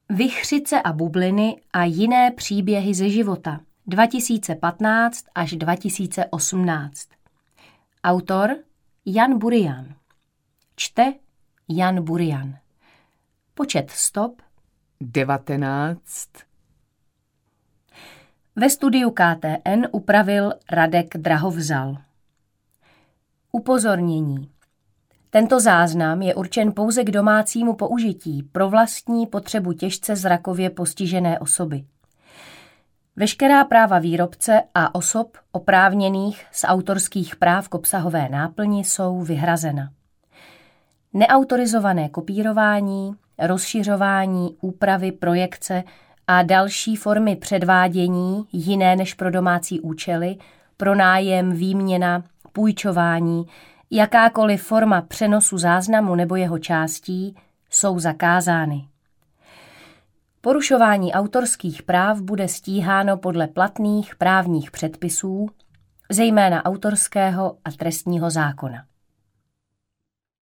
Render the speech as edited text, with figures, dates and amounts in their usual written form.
Vichřice a bubliny a jiné příběhy ze života 2015 až 2018. Autor Jan Burian. Čte Jan Burian. Počet stop 19. Ve studiu KTN upravil Radek Drahovzal. Upozornění. Tento záznam je určen pouze k domácímu použití pro vlastní potřebu těžce zrakově postižené osoby. Veškerá práva výrobce a osob oprávněných z autorských práv k obsahové náplni jsou vyhrazena. Neautorizované kopírování, rozšiřování, úpravy, projekce a další formy předvádění jiné než pro domácí účely, pronájem, výměna, půjčování, jakákoliv forma přenosu záznamu nebo jeho částí jsou zakázány. Porušování autorských práv bude stíháno podle platných právních předpisů, zejména autorského a trestního zákona.